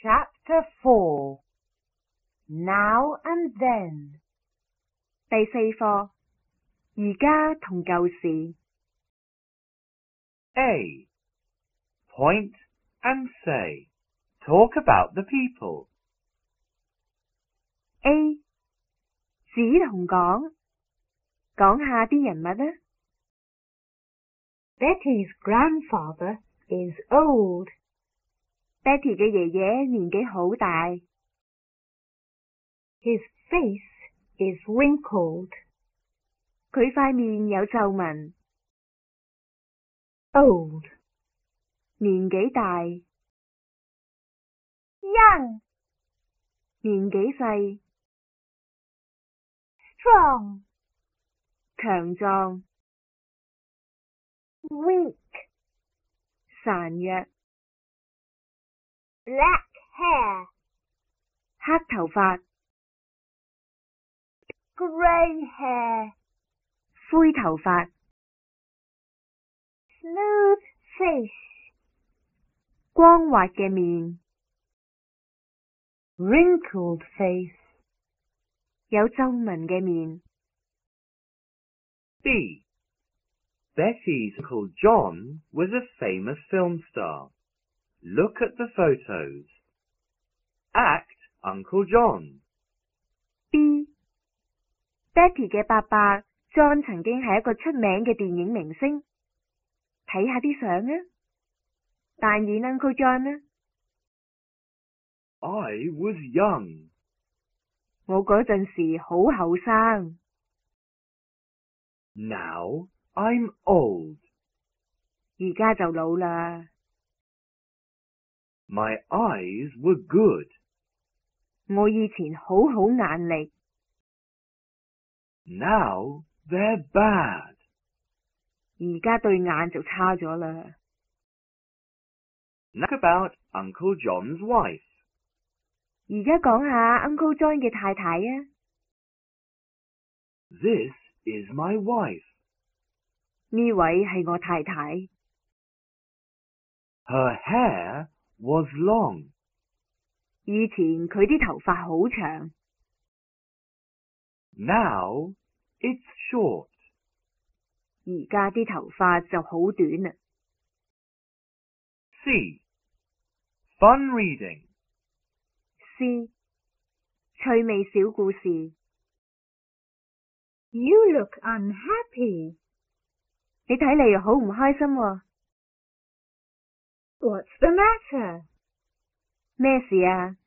Chapter 4 Now and Then 第四課，而家同舊時。 A. Point and say. Talk about the people. A. 指同講，講下啲人物啊。 Betty's grandfather is old. Betty 嘅爺爺年紀好大。 His face is wrinkled. 佢塊面有皺紋。 Old. 年紀大。 Young. 年紀細。 Strong. 強壯。 Weak. 孱弱。 Black hair. 黑頭髮。 Grey hair. 灰頭髮。 Smooth face. 光滑嘅面。 Wrinkled face. 有皺紋嘅面。 B. Betty's Uncle John was a famous film star. Look at the photos. Act Uncle John. B. Betty 嘅伯伯 John 曾經係一個出名嘅電影明星。睇下啲相啊，扮演 Uncle John 啊。 I was young. 我嗰陣時好後生。 Now I'm old. 而家就老啦。 My eyes were good. 我以前好眼力。 Now they're bad. 而家對眼就差咗啦。 Talk about Uncle John's wife. 而家講下 Uncle John 嘅太太啊。 This is my wife. 呢位係我太太。 Her hair was long. 以前佢啲頭髮好長。 Now it's short. 而家啲頭髮就好短啦。 C. Fun reading. C. 趣味小故事。 You look unhappy. 你睇嚟好唔開心喎。 What's the matter? 咩事啊？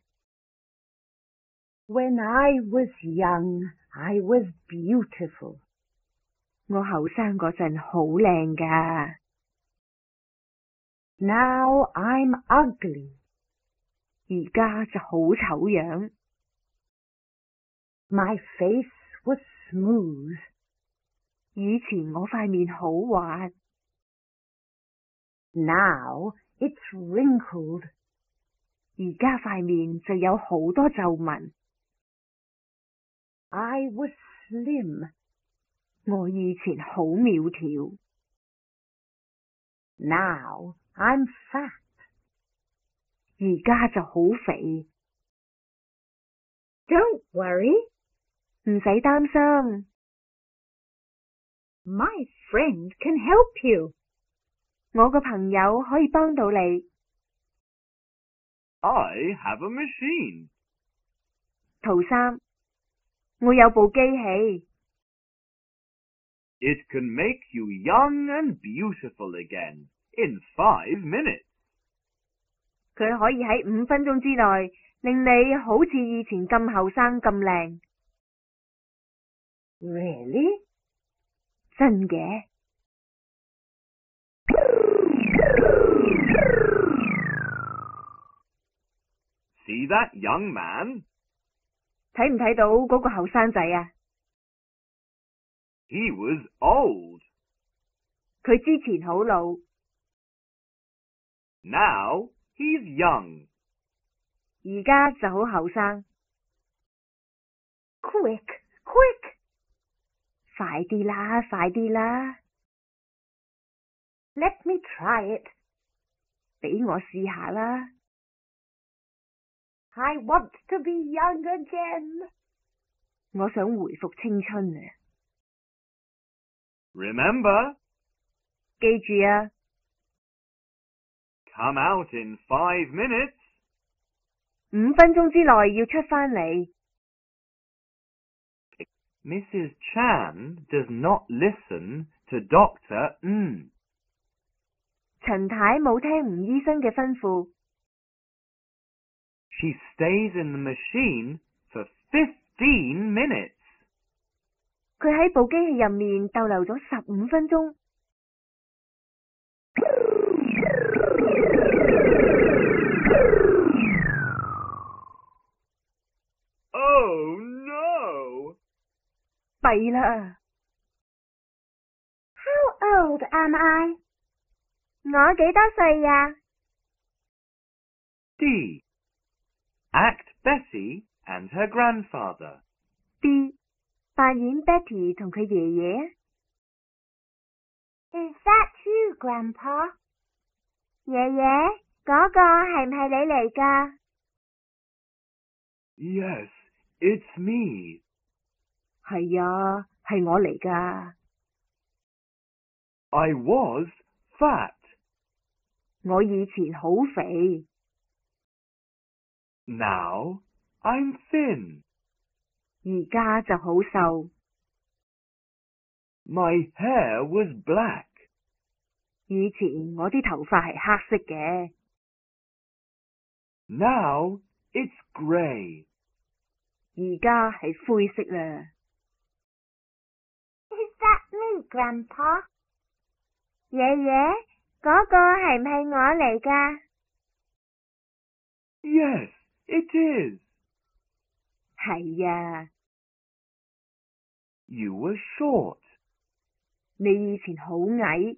When I was young, I was beautiful. 我後生嗰陣好靚㗎。 Now I'm ugly. 而家就好醜樣。 My face was smooth. 以前我塊面好滑。 Now it's wrinkled. 而家塊面就有好多皺紋。 I was slim. 我以前好苗條。 Now I'm fat. 而家就好肥。 Don't worry. 唔使擔心。 My friend can help you. 我個朋友可以幫到你。 I have a machine. 圖3，我有部機器。 It can make you young and beautiful again in 5 minutes. 佢可以喺5分鐘之內令你好似以前咁後生咁靚。 Really? 真嘅。 See that young man? 睇唔睇到嗰個後生仔啊？ He was old. 佢之前好老。 Now he's young. 而家就好後生。 Quick, quick. 快啲啦，快啲啦。 Let me try it. 俾我試下啦。 I want to be young again. 我想回復青春啊！ Remember, 記住啊， come out in 5 minutes. 5分鐘之內要出返嚟。 Mrs. Chan does not listen to Dr. N. 陳太冇聽吳醫生嘅吩咐， She stays in the machine for 15 minutes. 佢喺部機器入面逗留咗15分鐘。 Oh no! 弊啦！ How old am I? 我幾多歲呀？ D. Act Bessie and her grandfather. B. 扮演 Betty 同佢爺爺。 Is that you, Grandpa? 爺爺，嗰個係唔係你嚟㗎？ Yes, it's me. 係啊，係我嚟㗎。 I was fat. 我以前好肥， Now I'm thin. 而家就好瘦。 My hair was black. 以前我啲頭髮係黑色嘅， Now it's grey. 而家係灰色啦。 Is that me, Grandpa? 爺爺，嗰個係唔係我嚟㗎？ Yes, it is. 係啊， You were short. 你以前好矮，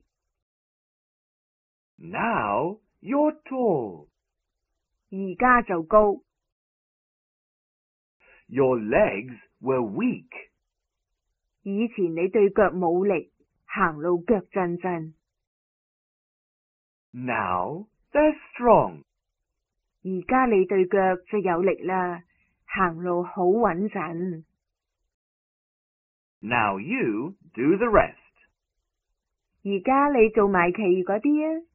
Now you're tall. 而家就高。 Your legs were weak. 以前你對腳冇力，行路腳震震， Now they're strong. 而家你對腳就有力啦，行路好穩陣。 Now you do the rest. 而家你做埋其餘嗰啲啊。